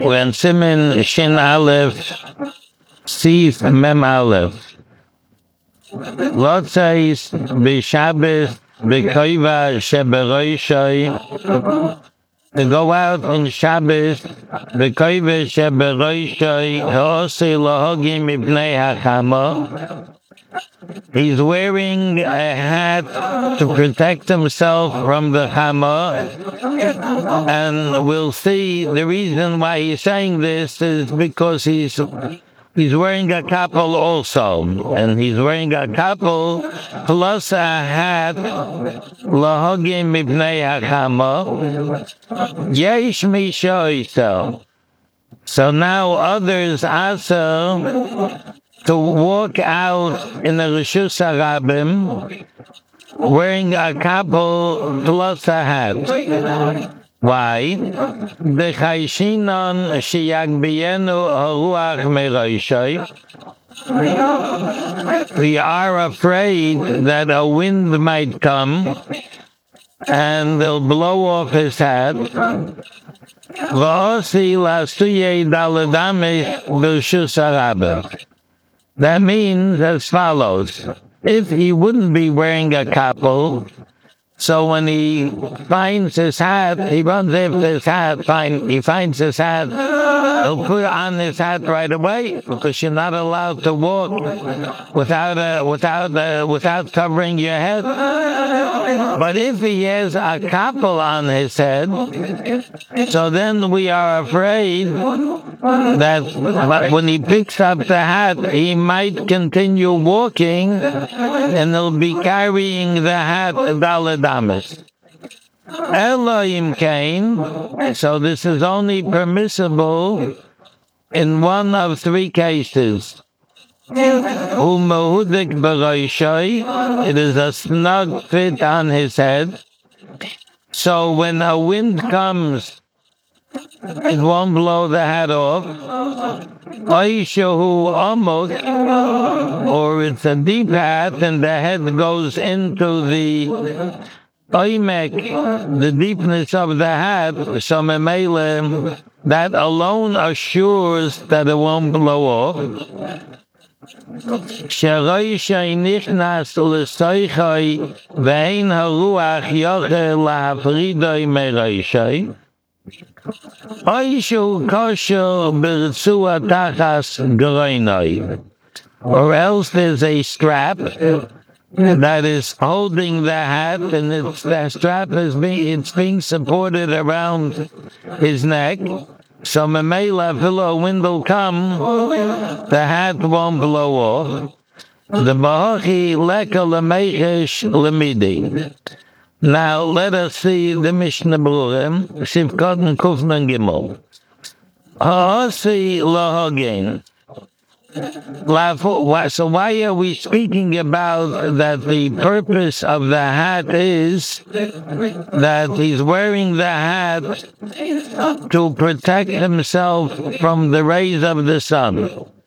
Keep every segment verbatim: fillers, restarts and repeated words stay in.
When Simin Shin Aleph, Sif Mem Aleph. Lotzais b'Shabbos b'Koiva sheberoishai. To go out on Shabbos b'Koiva sheberoishai ha'osei lahogim mipnei hachama. He's wearing a hat to protect himself from the Chama, and we'll see the reason why he's saying this is because he's he's wearing a kapel also, and he's wearing a kapel plus a hat lahogim mipnei hachama yesh mishoyso. So now others also to walk out in the Rishus Harabim wearing a kapel plus a hat. Why? The Chayshinon sheyagbienu haruach meroshai. We are afraid that a wind might come and they'll blow off his hat. V'osi la'asuyei daladame b'Rishus Harabim. That means as follows. If he wouldn't be wearing a kapel, so when he finds his hat, he runs after his hat, find, he finds his hat, he'll put on his hat right away, because you're not allowed to walk without a, without a, without covering your head. But if he has a kapel on his head, so then we are afraid that when he picks up the hat, he might continue walking, and he'll be carrying the hat daladamas. Elohim came, so this is only permissible in one of three cases. It is a snug fit on his head, so when a wind comes, it won't blow the hat off. Oishahu almost, or it's a deep hat and the head goes into the oimek, the deepness of the hat, so memele, that alone assures that it won't blow off. Sheroishai nichnas l'soichai ve'ein haruach yochel lahafridoi meroishai. Oishu kosher b'rtzua tachas groinoi. Or else there's a strap that is holding the hat, and it's, the strap is being, it's being supported around his neck. So memela, if a wind will come, the hat won't blow off. The Bahachi leka lemechesh lemidi. Now let us see the Mishnah Berurah, Sivkot and Kufnan Gimel. Ha'asi lahogin. So why are we speaking about that the purpose of the hat is that he's wearing the hat to protect himself from the rays of the sun?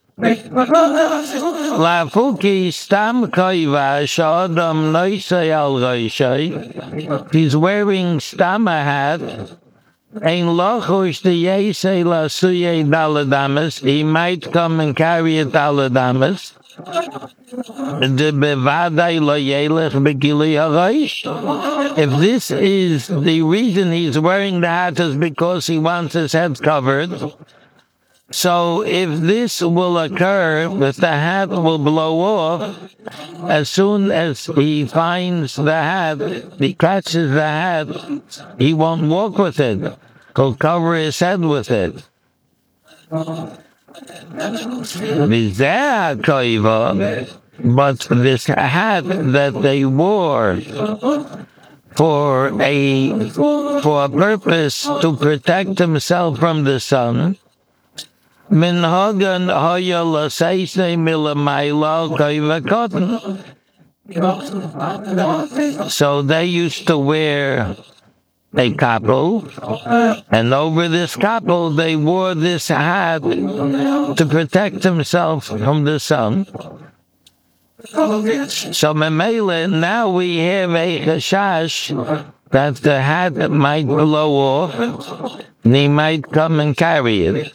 Lafuki stam koiva shadam noisei al roishai. He's wearing stam a hat. Ein lochush the yesei la suye daladamas. He might come and carry a daladamas. The bevadai lo yelech begili haroish. If this is the reason he's wearing the hat is because he wants his head covered. So if this will occur, if the hat will blow off, as soon as he finds the hat, he catches the hat, he won't walk with it. He'll cover his head with it. But this hat that they wore for a, for a purpose to protect himself from the sun, Minhagan haya laseisne milamayla kaiva cotton. So they used to wear a kapel, and over this kapel they wore this hat to protect themselves from the sun. So memele, now we have a chashash that the hat might blow off, and he might come and carry it.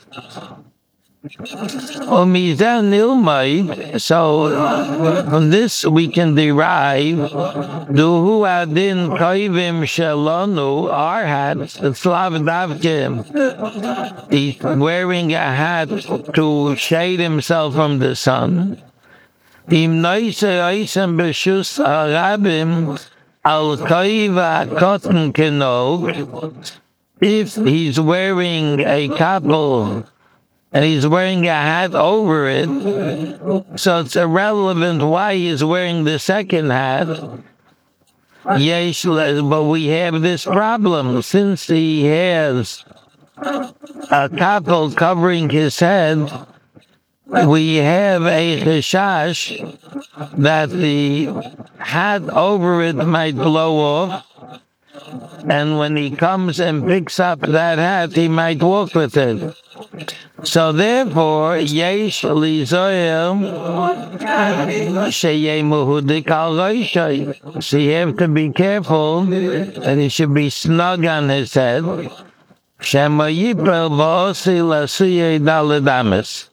So from this we can derive Duhu Adin Koivim Shalonu, our hats, the Slav Davkim. He's wearing a hat to shade himself from the sun. Im Noise Oisem Beshus Arabim Al Koiva Cotton Kenog. If he's wearing a couple and he's wearing a hat over it, so it's irrelevant why he's wearing the second hat. Yes, but we have this problem. Since he has a couple covering his head, we have a chashash that the hat over it might blow off, and when he comes and picks up that hat, he might walk with it. So therefore, yesh lizoyim sheyeh muhudik al roshei. So you have to be careful that he should be snug on his head. Shema yipel v'osi lasuyei daladamis.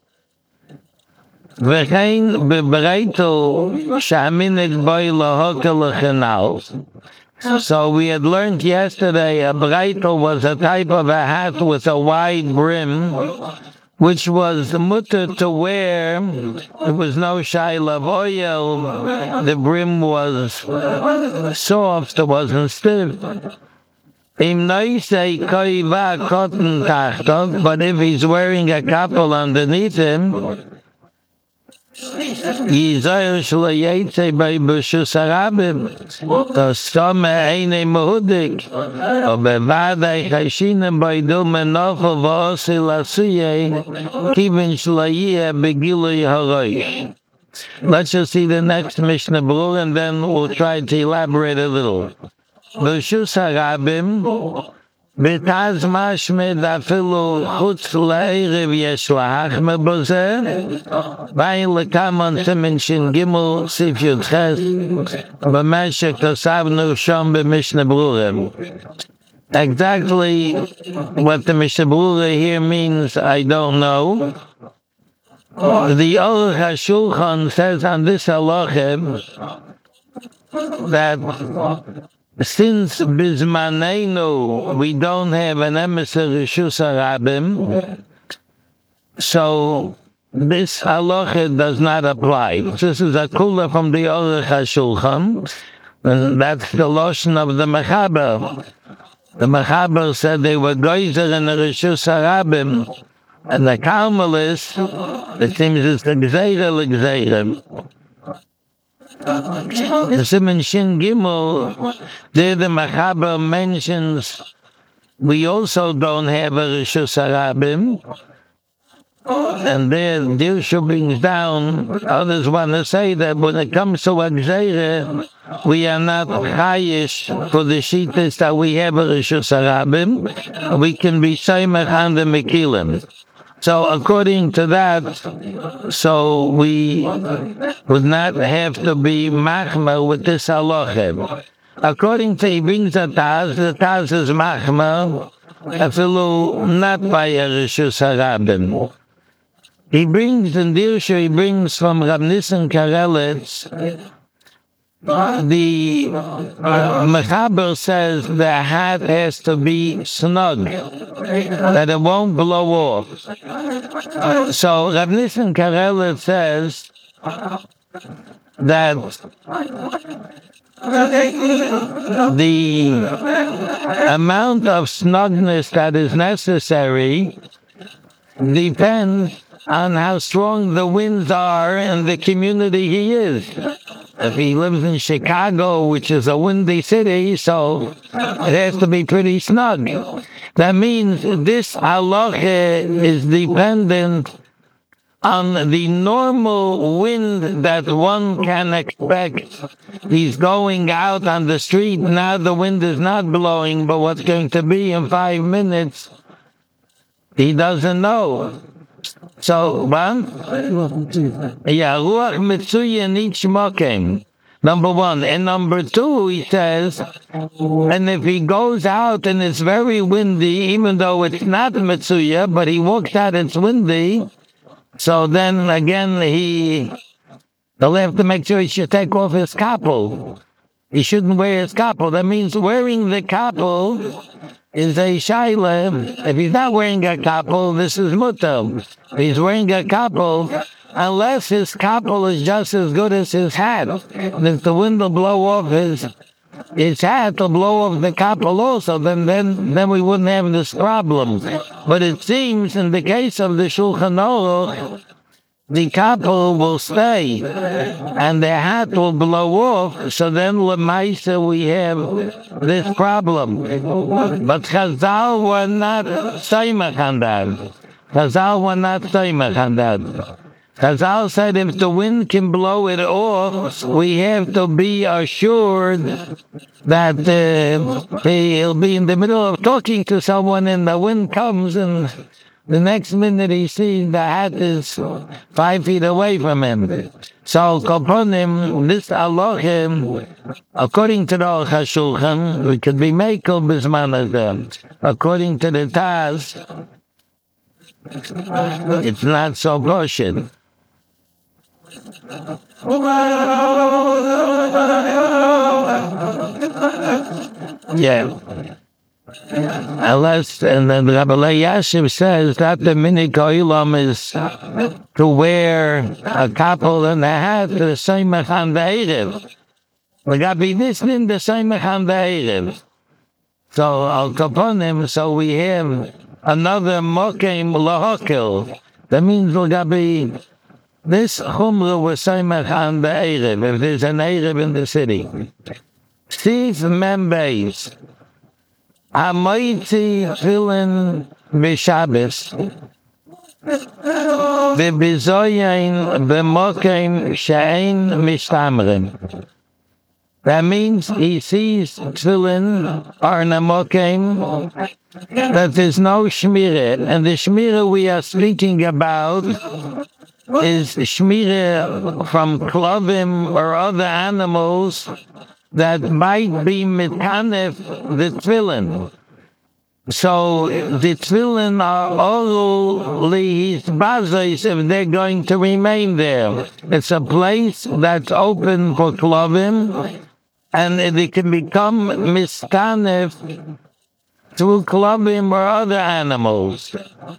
V'chein bebreitel shaminik boi lahokel lechenal. So we had learned yesterday a breitel was a type of a hat with a wide brim, which was mutter to wear. There was no shayla of oil. The brim was soft, it wasn't stiff. Im noisei koiva cotton tachtov, but if he's wearing a couple underneath him, Yizayer shlayetze by b'shus harabim, tostom eine mehudik, o bevadei chashinem by dum menofel v'osi lasuye, kivin shlayeh begilui haroish. Let's just see the next Mishnah Berurah, and then we'll try to elaborate a little. B'shus harabim, B'taz mashmed afilu chutz le'erev yesh lahachmer b'zeh, v'ayin lekamon simin shin gimel sif yud ches, b'meshek tosavnu shom b'Mishnah Berurah. Exactly what the Mishnah Berurah here means, I don't know. The Aruch HaShulchan says on this halacha that since bizmanenu we don't have an emissary Rishus Harabim, so this halacha does not apply. This is a kula from the Aruch HaShulchan, and that's the lotion of the Mechaber. The Mechaber said they were geyser in the Rishus Harabim, and the Carmelists, it seems it's the Gzeira l'Gzeira. The Siman Shin Gimel, there the Mechaber mentions we also don't have a Rishus Harabim, and there Dirshu brings down, others want to say that when it comes to a Gzeira, we are not chayish for the Shittas that we have a Rishus Harabim, we can be Seimach on the Mekilim. So according to that, so we would not have to be machma with this halacha. According to, he brings a Taz, the Taz is machma, afilu not by a Rishus Harabim. He brings in Dirshu, he brings from Rab Nissen Karelitz, the uh, Mechaber says the hat has to be snug, that it won't blow off. Uh, so Rab Nissen Karelitz says that the amount of snugness that is necessary depends on how strong the winds are in the community he is. If he lives in Chicago, which is a windy city, so it has to be pretty snug. That means this halacha is dependent on the normal wind that one can expect. He's going out on the street, now the wind is not blowing, but what's going to be in five minutes, he doesn't know. So, one, yeah, ruach mitzuya in each mokem. Number one. And number two, he says, and if he goes out and it's very windy, even though it's not Mitsuya, but he walks out, it's windy, so then again, he, they'll have to make sure he should take off his kapel. He shouldn't wear his kapel. That means wearing the kapel is a shaila. If he's not wearing a kapel, this is mutter. If he's wearing a kapel, unless his kapel is just as good as his hat. And if the wind will blow off his his hat, will blow off the kapel also, then, then, then we wouldn't have this problem. But it seems in the case of the Shulchan Aruch, the kapel will stay, and the hat will blow off, so then Lemaisa we have this problem. But Chazal were not Saimach on that. Chazal were not Saimach on that. Chazal said if the wind can blow it off, we have to be assured that uh, he'll be in the middle of talking to someone and the wind comes and the next minute he sees the hat is five feet away from him. So, Koponim, this Elohim, according to the Aruch HaShulchan, we could be Mekel Bisman Hazeh. According to the Taz, it's not so kosher. Yeah. Unless, and then Rabbi Yashiv says that the minik oilam is to wear a kapel and a hat the same mechan ve'erev. We got to be listening the same mechan ve'erev. So al kaponim, so we have another mokem lahakel. That means we got to be this chumrah was same mechan ve'erev. If there's an erev in the city, Steve Membeis. Hamaiti Tefillin b'Shabbos v'bizoyin b'mokim she'ein mishtamrim. That means he sees tefillin are in a mokim that there's no shmirah, and the shmirah we are speaking about is shmirah from klovim or other animals that might be mitkanef the tefillin. So the tefillin are only his bazos if they're going to remain there. It's a place that's open for klovim, and it can become miskanef through klovim or other animals.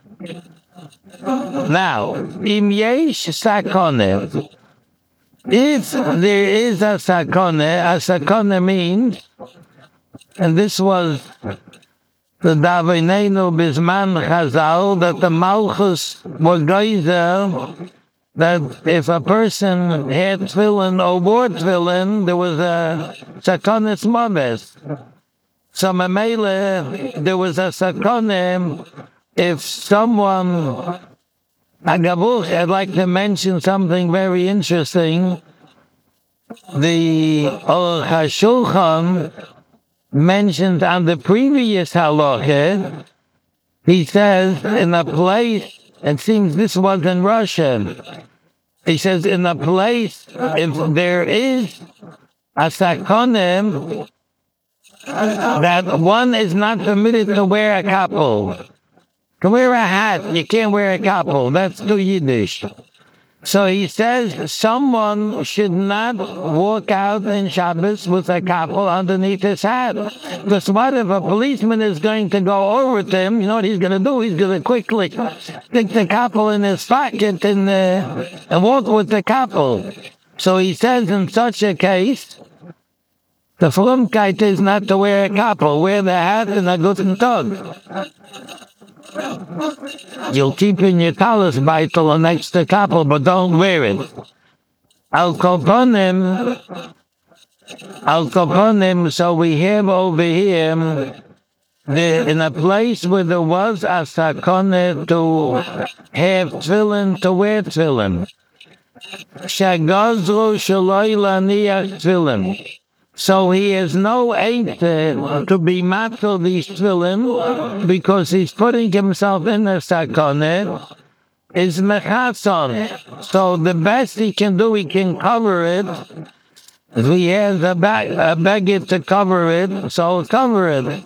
Now, im yesh sakoneh, if there is a sakone, a sakone means, and this was the Davinenu Bisman Chazal, that the Malchus was geyser, that if a person had tefillin or wore tefillin, there was a sakonis moves. So Mamele, there was a sakone, if someone Agabuch, I'd like to mention something very interesting. The Aruch HaShulchan mentioned on the previous halacha, he says in a place, it seems this was in Russia, he says in a place, if there is a sakonim, that one is not permitted to wear a kapel. To wear a hat, you can't wear a kapel. That's too Yiddish. So he says someone should not walk out in Shabbos with a kapel underneath his hat. Because what if a policeman is going to go over to him? You know what he's going to do? He's going to quickly stick the kapel in his pocket and, uh, and walk with the kapel. So he says in such a case, the frumkeit is not to wear a kapel. Wear the hat and a guten Tag. You'll keep in your talis beitel next to kapel, but don't wear it. Al koponim, al koponim. So we have over here, the, in a place where there was a sakone to have tefillin, to wear tefillin. Shagazru shaloi laniach tefillin. So he has no aid to be matzal these tefillin because he's putting himself in a sakoneh is mechatzon. So the best he can do, he can cover it he has a, bag, a baggage to cover it, so cover it.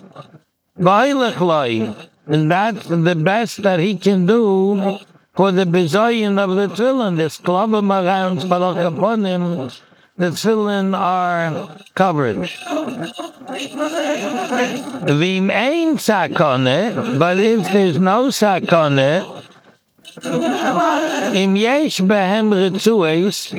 And that's the best that he can do for the bizayin of the tefillin. This klavim around Baruch upon him, the tefillin are covered. V'im ein sakone, but if there's no sakone, Im yesh behem ritzuos.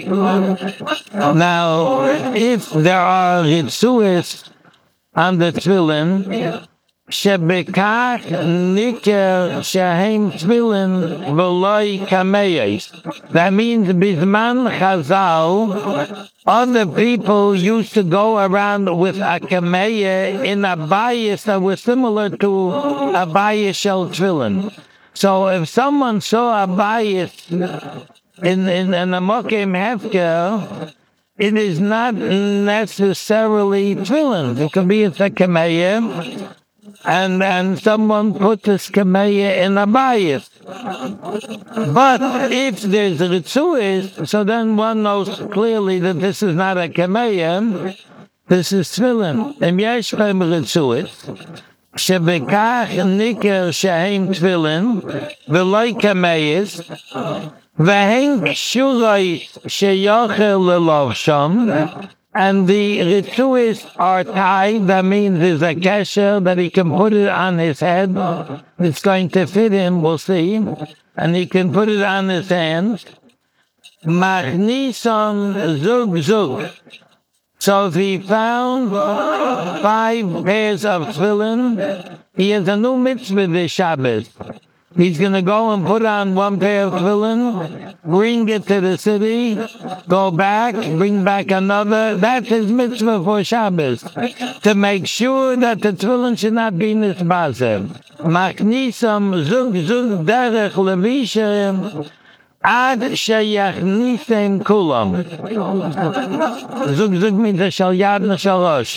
Now, if there are ritzuos on the tefillin, shebekach niker shehem tefillin v'loi kameyes. That means bisman Chazal, other people used to go around with a kameya in a bias that was similar to a bias shel tefillin. So if someone saw a bias in, in, in a mokim hefker, it is not necessarily tefillin. It could be a kameya, and, and someone put this kameya in a bias. But if there's a ritzuis, so then one knows clearly that this is not a kameya, this is tefillin. Em yesh behem ritzuis. Shebekach niker shehem tefillin v'loi kameyes v'hen shuroi sheyochel lelovsham, and the ritzuis are tied. That means there's a kesher that he can put it on his head. It's going to fit him, we'll see, and he can put it on his hands. Machnison zug zug. So if he found five pairs of tefillin, he has a new mitzvah this Shabbos. He's going to go and put on one pair of tefillin, bring it to the city, go back, bring back another. That's his mitzvah for Shabbos, to make sure that the tefillin should not be nisbasev. Machnisam zug zug derech levishem ad sheyachnisem kulam. Zug zug means a shal yad and a shal rosh.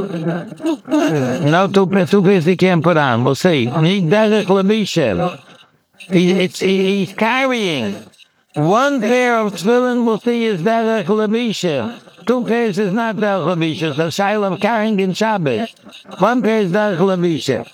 No, two, two pairs he can't put on. We'll see. He derech levishem. He, it's, he, he's carrying. One pair of tefillin, we'll see, is derech levishem. Two pairs is not derech levishem. So shaila of carrying in Shabbos. One pair is derech levishem.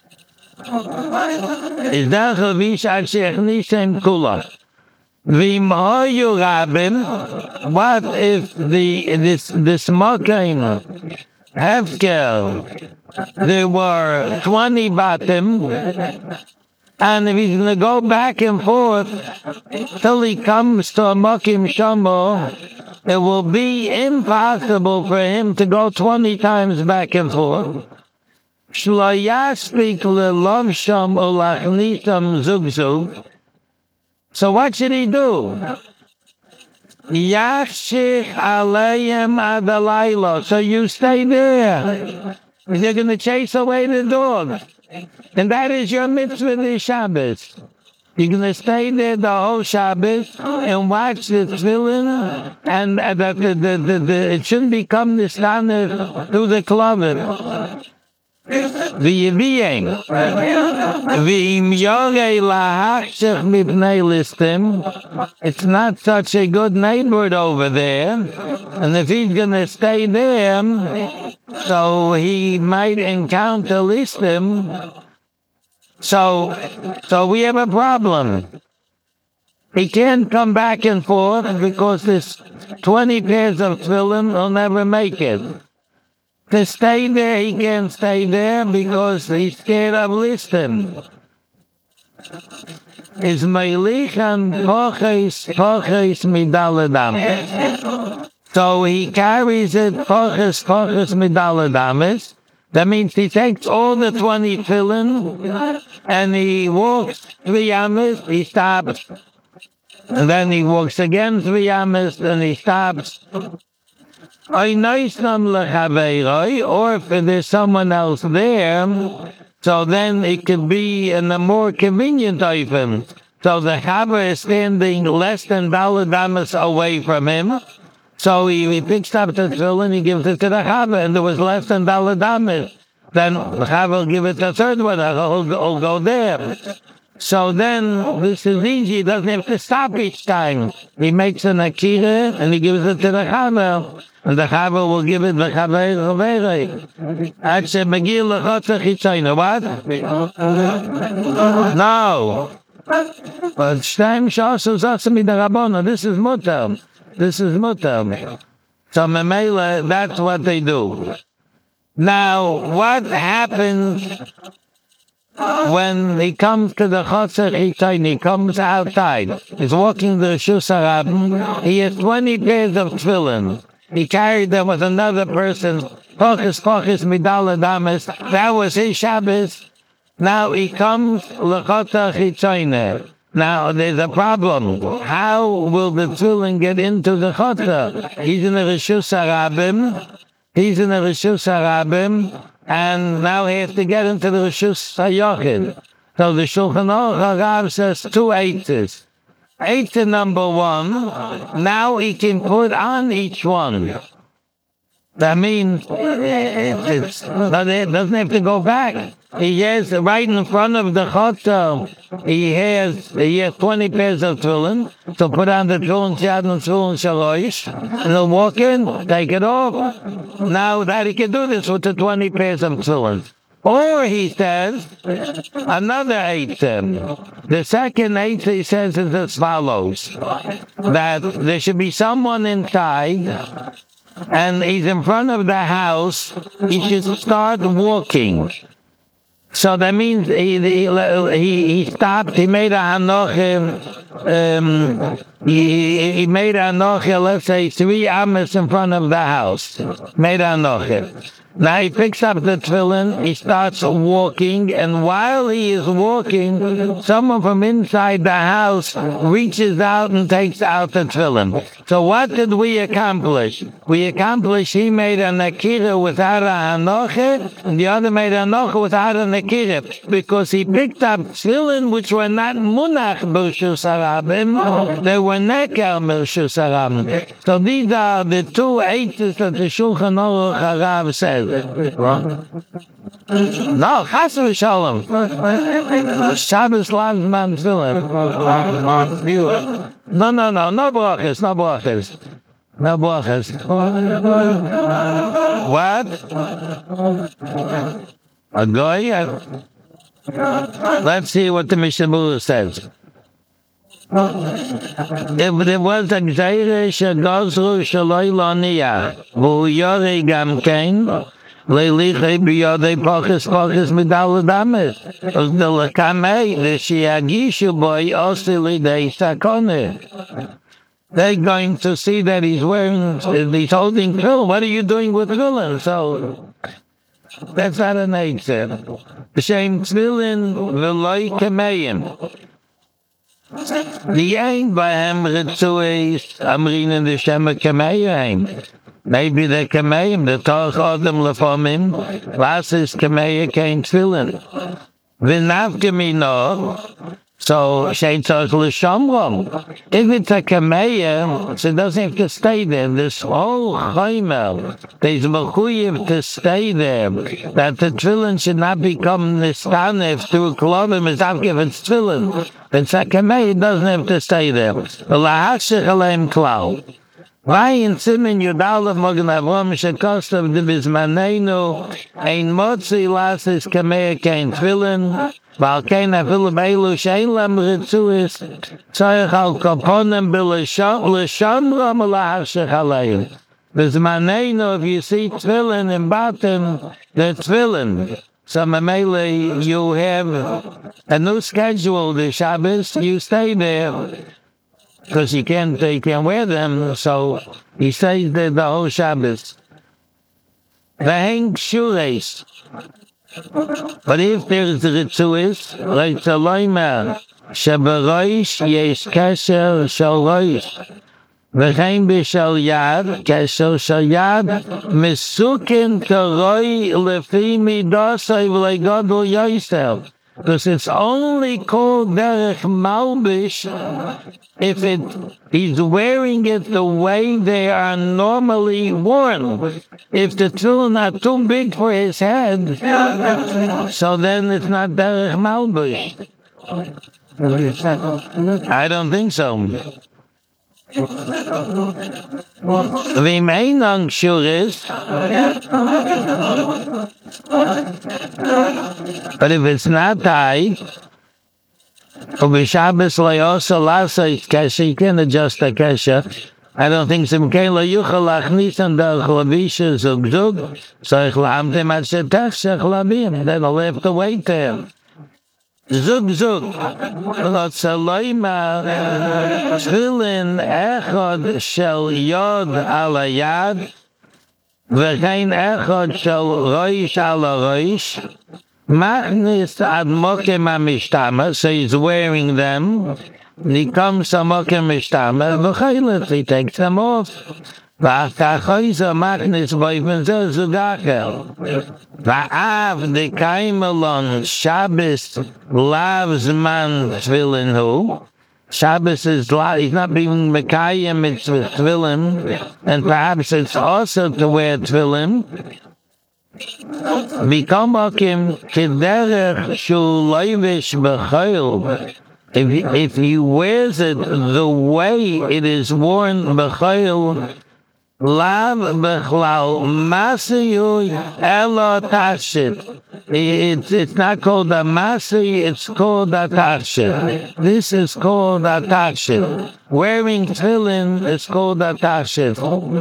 Is derech levishem ad sheyachnisem kulam. V'imoyu rabim, what if the this this mokim hefker, there were twenty batim, and if he's going to go back and forth till he comes to a mokim shamo, it will be impossible for him to go twenty times back and forth. Shlo yaspik lelovsham ulachnisam zug zug. So what should he do? Yachshich alayim adalaylo. So you stay there. You're going to chase away the dog. And that is your mitzvah this Shabbos. You're going to stay there the whole Shabbos and watch the tefillin, and uh, the, the, the, the, the, it shouldn't become the standard through the closet. V'yiviyim v'im yorei lahachshech mipnei listim. It's not such a good neighborhood over there, and if he's going to stay there, so he might encounter listim. So, so we have a problem. He can't come back and forth because this twenty pairs of tefillin will never make it. To stay there, he can't stay there because he's scared of listim. Is melichan poches poches midaladam. So he carries it poches poches midaladamis. That means he takes all the twenty tefillin and he walks three amas, he stops. And then he walks again three amas and he stops. Or if there's someone else there, so then it could be in a more convenient item. So the Chava is standing less than Daled Amas away from him. So he, he picks up the tefillin, he gives it to the Chava, and there was less than Daled Amas. Then the Chava will give it to the third one, he'll, he'll go there. So then, this is easy. He doesn't have to stop each time. He makes an akira and he gives it to the chaver. And the chaver will give it to the chaver chaver. Actually, Megil lechotach hitzayna. What? No. But Shteim Shasu Zasami the Rabbana. This is mutar. This is mutar. So Memela, that's what they do. Now, what happens when he comes to the Chotzer Hitain? He comes outside. He's walking the Rishus HaRabim. He has twenty pairs of tefillin. He carried them with another person. Pochis, pochis, midala damas. That was his Shabbos. Now he comes l'chotach hitzayne. Now there's a problem. How will the tefillin get into the chotach? He's in the Rishus HaRabim. He's in the Rishus HaRabim, and now he has to get into the Rishus HaYochid. So the Shulchan Aruch Harav says two eights. Eight number one. Now he can put on each one. That means it's, it doesn't have to go back. He has right in front of the chotel. He has he has twenty pairs of tefillin. So put on the tefillin shad and tefillin shalosh, and he'll walk in, take it off. Now that he can do this with the twenty pairs of tefillin. Or he says another eight. The second eight he says is as follows: that there should be someone inside. And he's in front of the house, he should start walking. So that means he he, he, he stopped, he made a hanoch, um, he, he made a hanoch, let's say, three amas in front of the house. Made a hanoch. Now he picks up the tefillin, he starts walking, and while he is walking, someone from inside the house reaches out and takes out the tefillin. So what did we accomplish? We accomplished he made a nakira without a hanoche, and the other made a hanoche without a nakira, because he picked up tefillin which were not munach b'rishus harabim, they were neker b'rishus harabim. So these are the two eights that the Shulchan Aruch Harav says. No, chas v'shalom. Shabbos loves man tefillin. No, no, no, no brachas, no brachas. No brachas. What? A goy? Let's see what the Mishnah Berurah says. If there was a gzeira shegazru shaloi lo niyah, v'hu yorei gam kein, leilichei b'yodei pochis pochis midal adamis, the lekamei, the shiagishu boy osi lidei sakone. They're going to see that he's wearing, he's holding tefillin. What are you doing with tefillin? So that's not an eitzah. B'shem tefillin v'loi kameim. The ain't by him ritzuis amrin in the shema kameim. Maybe the kameim, the toch adam lefomim, lasis kameim kein tefillin. V'navgemino. So shein tzarich l'shamrom. If it's a kameim, so it doesn't have to stay there. This whole chaymer, there's mechuyev to stay there. That the tefillin should not become nistanef through klodim is not given tefillin. If it's a kameim, it doesn't have to stay there. Lahashich aleim klal. Why in Simen Yudalev Mogen Avram Shekostav de Bizmaneinu ein motzi lasis kameim kein tefillin. Valkein afilu beilu shein lam ritzuis tzarich al kaponim b'lishamram lahashich aleim. Bizmaneinu, if you see tefillin in bottom, the tefillin. So Mamele, you have a new schedule, the Shabbos, you stay there, because you can't, you can't wear them, so he stays there the whole Shabbos. V'heng shures. But if there's the ritzuis, like the loimer, sheberoish yesh kesher shel roish, v'chein b'shel yad, kesher shel yad, misukin karoi lefi midosai v'legodol yoisel. Because it's only called derech malbish if it he's wearing it the way they are normally worn. If the tefillin are too big for his head, so then it's not derech malbish. I don't think so. The main shur is, but if it's not tied, or Shabbos also lasa kesha, you can adjust the kesha. I don't think some kela yuchal lachnis and the chlavisha zug zug. So ich lahamtem at shetach shechlabim. Then I'll have to wait there. Zug zug. Lot saloima tfilin echad shel yod ala yad v'chein echad shel roish ala roish machnis ad mokem ha-mishtama. So he's wearing them. He comes to mokem mishtama v'chaylet. He takes them off. V'achtachoyza machnis boifen zeh zugachel. Va'av dekaim alon Shabbos lavs man tefillin hu. Shabbos is la, he's not being mekayim, it's with tefillin, and perhaps it's also to wear tefillin. V'kom mokem kederech shu loivish b'chayil. If he, if he wears it the way it is worn b'chayil, lav b'chlal masayu elo tashit. It's it's not called a masay, it's called a tashit. This is called a tashit. Wearing tefillin is called a tashit.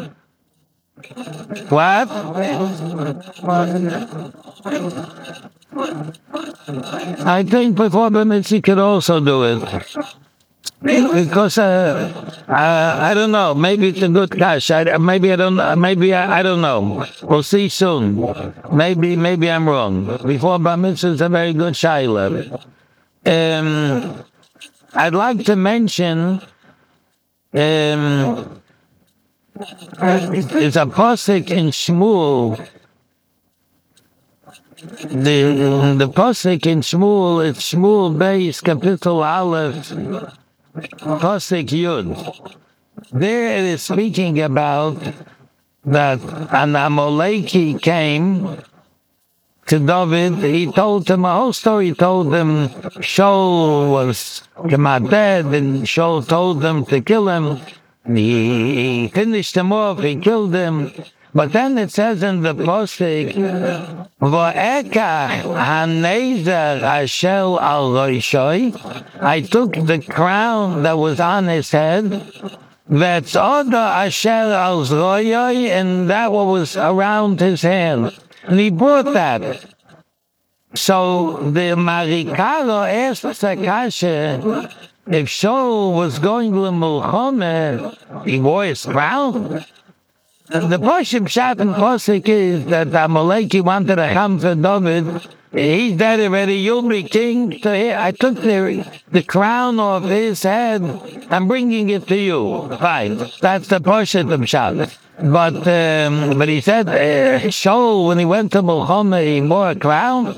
What? I think before the mitzvah could also do it. Because uh, uh, I don't know, maybe it's a good cash. I, maybe I don't. Maybe I, I don't know. We'll see soon. Maybe maybe I'm wrong. Before bar mitzvah is a very good shaila. Um, I'd like to mention. Um, it's a pasuk in Shmuel. The the pasuk in Shmuel, it's Shmuel Beis Kapitel Aleph, pasuk Yud. There it is speaking about that an Amaleki came to David. He told him a whole story. He told him Shaul was dead, and Shaul told them to kill him. He, he finished him off. He killed him. But then it says in the pasuk, "V'ekach hanezer ashel al roshoi." I took the crown that was on his head, v'etzoda asher al zroyoi, and that what was around his hand, and he brought that. So the Marikaro asked Sakasha, if Shaul was going to the Mulchomeh, he wore his crown. The Pashim Shat and Pasuk is that Amaleki wanted to come for David. He's dead already. You'll be king. So here, I took the, the crown off his head. I'm bringing it to you. Fine. That's the Pashim of Shat. But um, but he said, uh, Shaul, when he went to Mulchomeh, he wore a crown.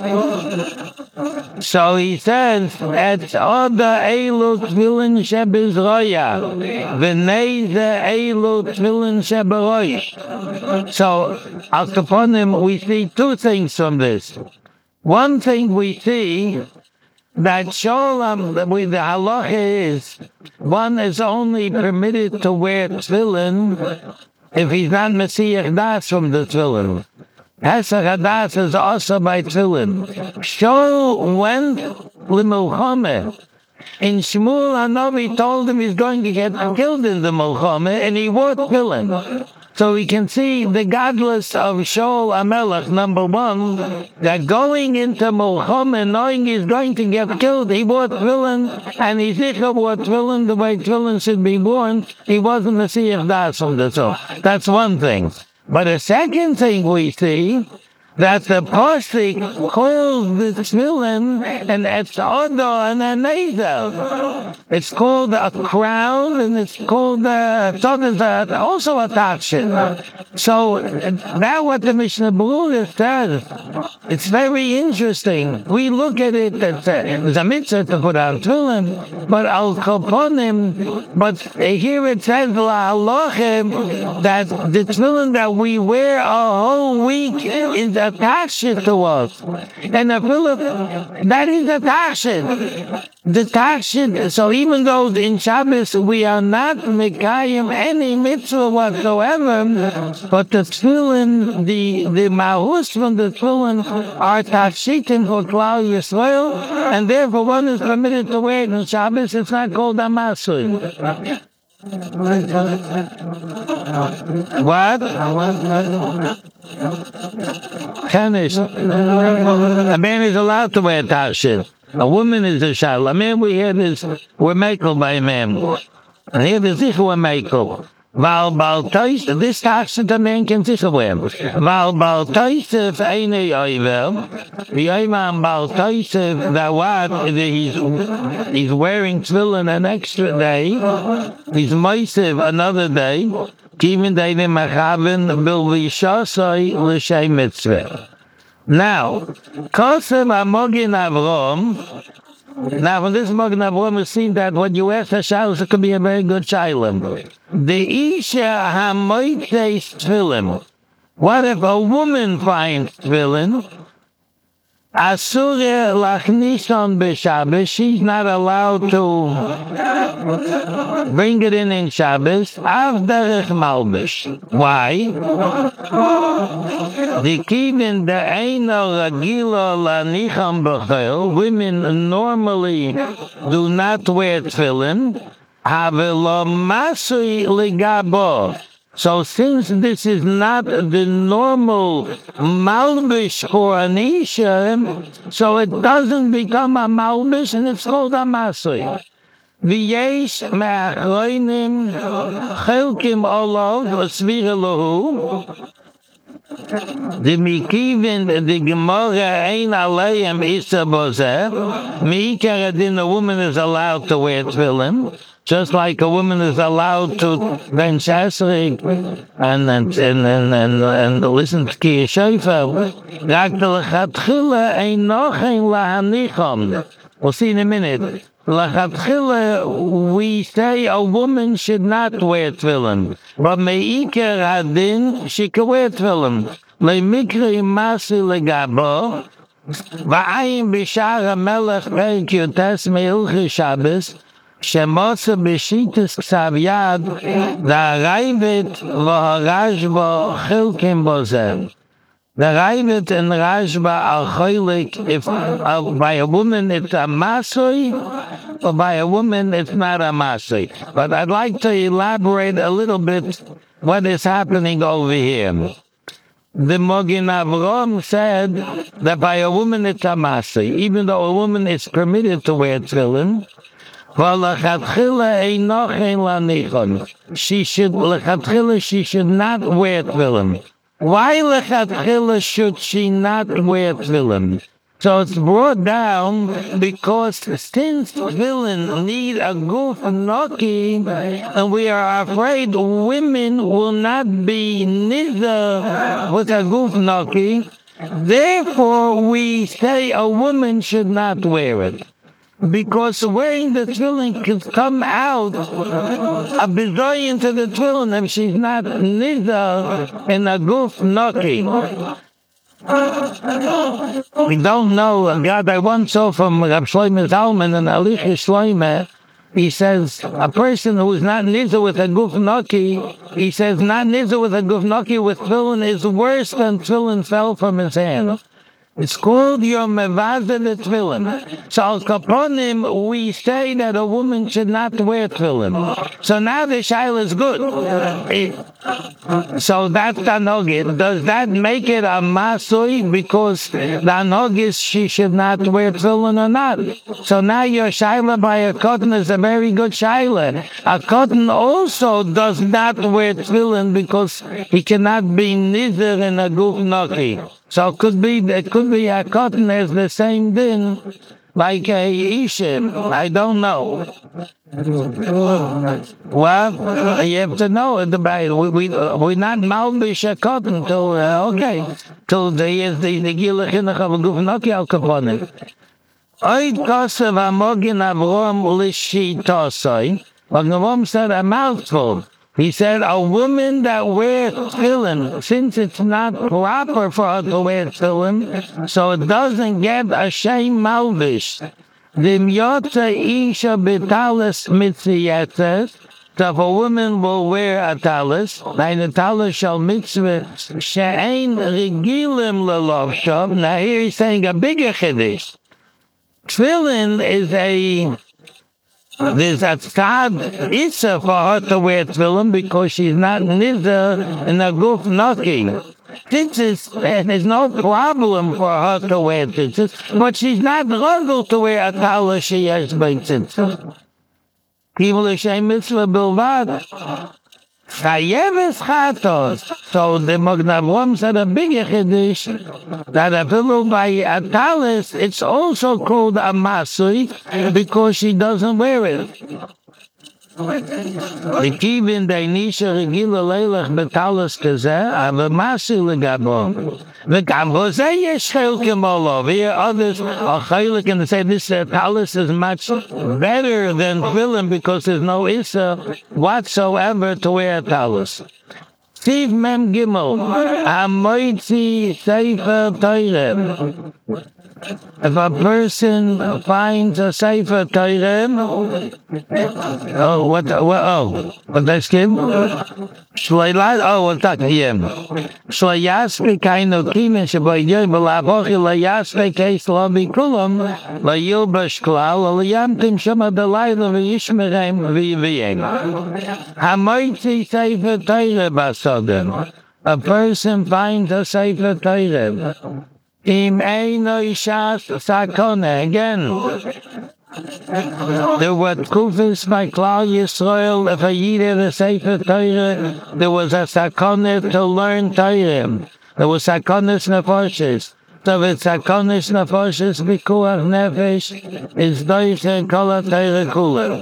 So he says, "Et oda elu tefillin shebizroya, v'nei ze elu tefillin sheberoish." So, al kaponim, we see two things from this. One thing we see that Sholem, with the halacha is, one is only permitted to wear tefillin if he's not Mesiach Das from the tefillin. Pesach Hadas is also by tefillin. Shaul went l'mulchomeh. In Shmuel Hanavi told him he's going to get killed in the mulchomeh, and he wore tefillin. So we can see the godless of Shaul HaMelech, number one, that going into Mulchomeh, knowing he's going to get killed, he wore tefillin, and he Zikha wore tefillin the way tefillin should be worn. He wasn't a Siyach Das from the soul. That's one thing. But the second thing we see, that the pasuk calls the tefillin an etzodo and a nezer. It's called a crown, and it's called a, also a tachshit. So now what the Mishnah Berurah says, it's very interesting. We look at it, it's a mitzvah to put on tefillin, but al kaponim, but here it says la'alochem that the tefillin that we wear a whole week is a attached to us. And I feel that is attached. The attached. So even though in Shabbos we are not Mekayim any mitzvah whatsoever, but the tefillin, the the mahus from the tefillin are tafshitim for Klal Yisrael, and therefore one is permitted to wear it on Shabbos. It's not called a masui. What? Tennis. A man is allowed to wear tashit. A woman is a shal. A man, we hear this, we're makel by a man. And here there's this we're makel. Val bal tois, this tashit a man can sicher wear. Val bal toisef eine oivel. The oiman bal toisef, that what, he's, he's wearing tefillin an extra day. He's moisev another day. Even they the machaven bil vishasai l'shay mitzvah. Now, Kosem Amogin Avrom. Now, from this Amogin Avrom, we've seen that when you ask a child, it could be a very good child. The Isha Hamoites Tefillin. What if a woman finds tefillin? Asura lachnison b'Shabbos. She's not allowed to bring it in in Shabbos. Av derech malbish. Why? The kivin the eino ragilo lanicham b'chel. Women normally do not wear tefillin. Have lo masui ligabo. So since this is not the normal malbish for an isha, so it doesn't become a malbish and it's called a masui. V'yesh me'achroinim chelkim olov v'svira lohu. The mikivin, the gemara ein aleim isa bozeh. Meikar adin, the woman is allowed to wear tefillin. Just like a woman is allowed to ben shasrik and and and and, and, and listen to Kiyah Shofar. We'll see in a minute. We say a woman should not wear tefillin, but meikar hadin she can wear tefillin. Le'mikri masi legabo va'ayim b'shar hamelech perek yotes me'ilchei Shabbos. Shemotza b'shitas ksav yad da'arayvet v'harashba chilkim bozeh. The Raivet and Rashba are cholik. If uh, by a woman it's a masoi, or by a woman it's not a masoi. But I'd like to elaborate a little bit what is happening over here. The Mogin Avrom said that by a woman it's a masoi, even though a woman is permitted to wear tefillin. She should, she should not wear tefillin. Why lechatchila should she not wear tefillin? So it's brought down because since tefillin need a guf noki, and we are afraid women will not be nidha with a guf noki, therefore we say a woman should not wear it. Because wearing the tefillin can come out a bizoy into the tefillin if she's not nidha in a guf noki. We don't know. God, I once saw from Rab Shlomo Zalman and Alicha Shlomo, he says, a person who is not nidha with a guf noki, he says, not nidha with a guf noki with tefillin is worse than tefillin fell from his hand. It's called Yom Mevazeh the Tefillin. So al kaponim, we say that a woman should not wear tefillin. So now the shaila is good. So that's the nogit. Does that make it a masui because the nogit she should not wear tefillin or not? So now your shaila by a cotton is a very good shaila. A cotton also does not wear tefillin because he cannot be neither in a guf noki. So it could be, it could be a cotton has the same din like a isha. I don't know. Well, you have to know the we we we're not malbish a cotton till uh, okay till the the the gila chinuch of a guf noki al kaponim. Oid kosev amogin avrom l'shitosoi. But Avrom said a mouthful. He said, a woman that wears tefillin, since it's not proper for her to wear tefillin, so it doesn't get a shame malvish. The myotza isha betalis mitziyetzes. So if a woman will wear a talis, and the talis shall mitzvah she'ein regilim lelovshav. Now here he's saying a bigger chiddush. Tefillin is a There's a tzad issa for her to wear tefillin because she's not nizah in a guf knocking. This is, there's no problem for her to wear tzitzis, but she's not legal to wear a talis she has by tzitzis. People are saying mitzvah bilvad. Chayeves chatos. So the Magnavram said a bigger chiddush that a pillow by a talis, it's also called a masui because she doesn't wear it. The kivin dainisha regila leilach betalis kazeh, a masui legabon. The gamvozeh yesh chelkim olov. Here others are chelik and they say this uh, talis is much better than tefillin because there's no issa whatsoever to wear a talis. Siv mem gimel, hamoitzi sefer Torah. If a person finds a sefer Torah, oh, what, what, oh, what that's give? Shleilat, oh, what's that? Yeah. Shleiaspe kaino kine sheboyoi b'lavochi leiaspe keis lobi kulam le'yilbash klal le'yamtim shema delayla v'yishmerem v'yiviyem. Hamoitzi sefer Torah basodem. A person finds a sefer Torah. Im eino ishas sakone. Again, there were kufis by Klal Yisrael. If a yid had a sefer Torah, there was a sakone to learn Torah. There was sakonis nefoshes. So if sakonis nefoshes b'kuach nefesh is doiche kol ha-Torah kula.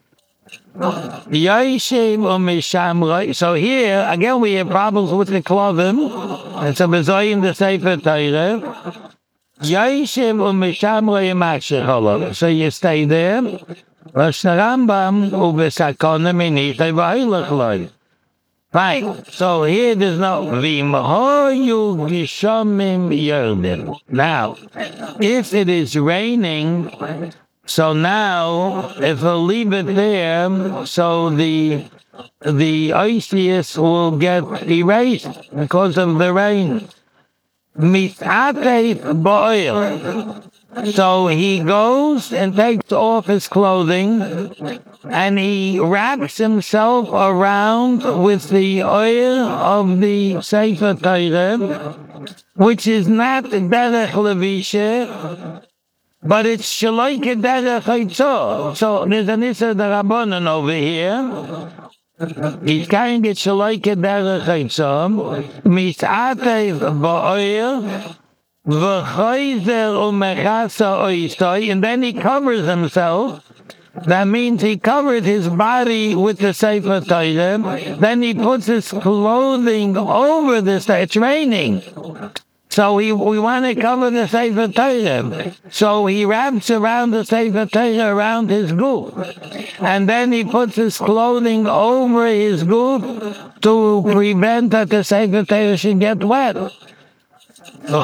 So here, again, we have problems with the klovim. And so bezoyim the sefer Torah. Yoshev u'mishamroi yimachshech. So you stay there. Rosh Rambam u'v'sakona minitay v'hilach loy. Fine. So here there's no v'imhoyu gishomim yerdim. Now, if it is raining, so now, if I leave it there, so the the ices will get erased because of the rain. Mitate boil. So he goes and takes off his clothing and he wraps himself around with the oil of the Sefer Torah, which is not derech levisha, but it's shaloike derech haitzah. So there's an issa d'Rabbanan over here. He's carrying it shaloike derech haitzah. Misatev ba'oil v'choizer u'mechasa oistoi, and then he covers himself. That means he covered his body with the Sefer Torah. Then he puts his clothing over the Sefer. It's raining. So he, we want to cover the Sefer Torah. So he wraps around the Sefer Torah around his goof. And then he puts his clothing over his goof to prevent that the Sefer Torah should get wet. The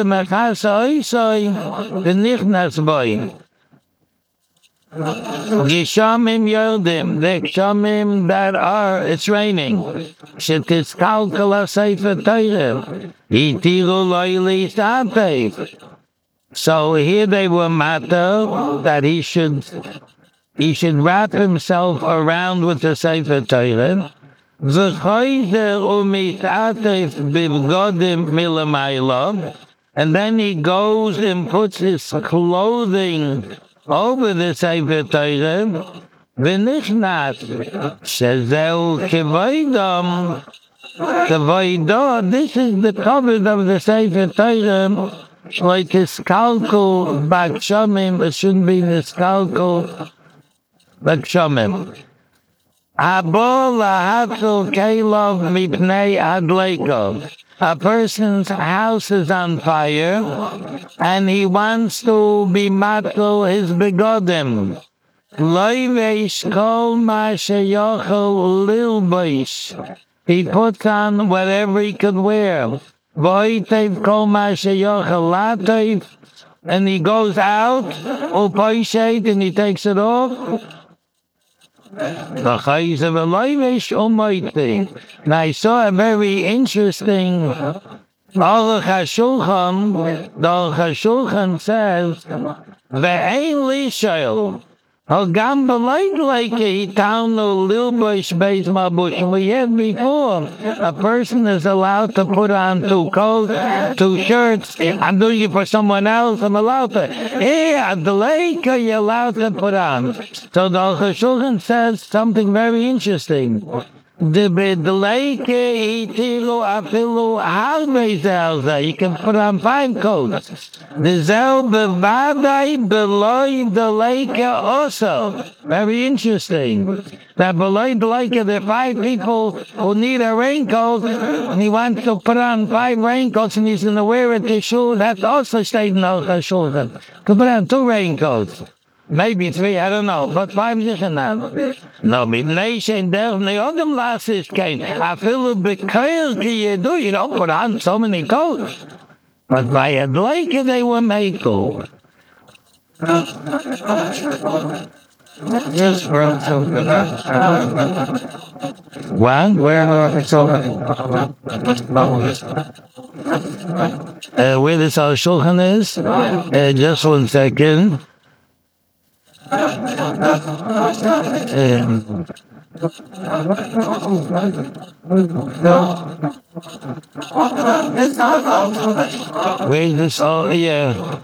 nichnas boy. Gishamim Yodim, the Gishamim that are, it's raining. Shetiskalkala Sefer Torah. Itiru loyli satev. So here they were matter that he should he should wrap himself around with the Sefer Torah. V'choizer u'mitatev bivgodim milamaylo. And then he goes and puts his clothing over the Sefer Torah, v'nichnat, shezeu kevoidom, kevoido, this is the cover of the Sefer Torah, like his kalkul bakshomim, it shouldn't be his kalkul bakshomim. Abo lahatul kelov mipnei adleikov. A person's house is on fire, and he wants to be matzel his begodim. Loivesh kol mashayochel lilboish. He puts on whatever he could wear. Voitev kol mashayochel latev. And he goes out, upoishet, and he takes it off. And I saw a very interesting Aruch HaShulchan. The Aruch HaShulchan says, "Ve'ein lishoel." Hagam b'leit leiki tanu lilbush beis mabush. And we had before, a person is allowed to put on two coats, two shirts. I'm doing it for someone else. I'm allowed to. Yeah, the leika you're allowed to put on. So the Aruch HaShulchan says something very interesting. The leika itilu afilu halvei zelza. You can put on five coats. The zel bevadai below the leika also. Very interesting. That below the leika, there are five people who need a raincoat, and he wants to put on five raincoats, and he's going to wear it to shul. That's also stated in the Aruch HaShulchan. Could put on two raincoats. Maybe three, I don't know, but five different now. No, mit nation definitely on them lasses came. I feel a bit crazy you do, you don't put on so many coats. But by a lake they were made cool. Just from one, where are so uh, where this our shulchan is? Uh, just one second. Um, wait, this oh yeah.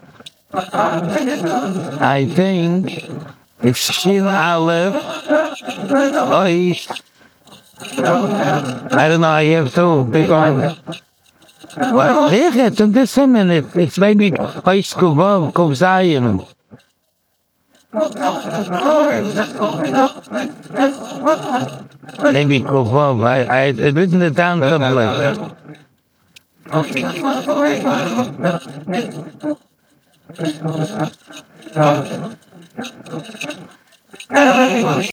I think it's Sheila Aleph. Oh, I don't know. I have to pick on. Well, yeah, it's this minute. It's maybe high school above Kovzayin. Maybe Kovov. I I written it down somewhere. Okay.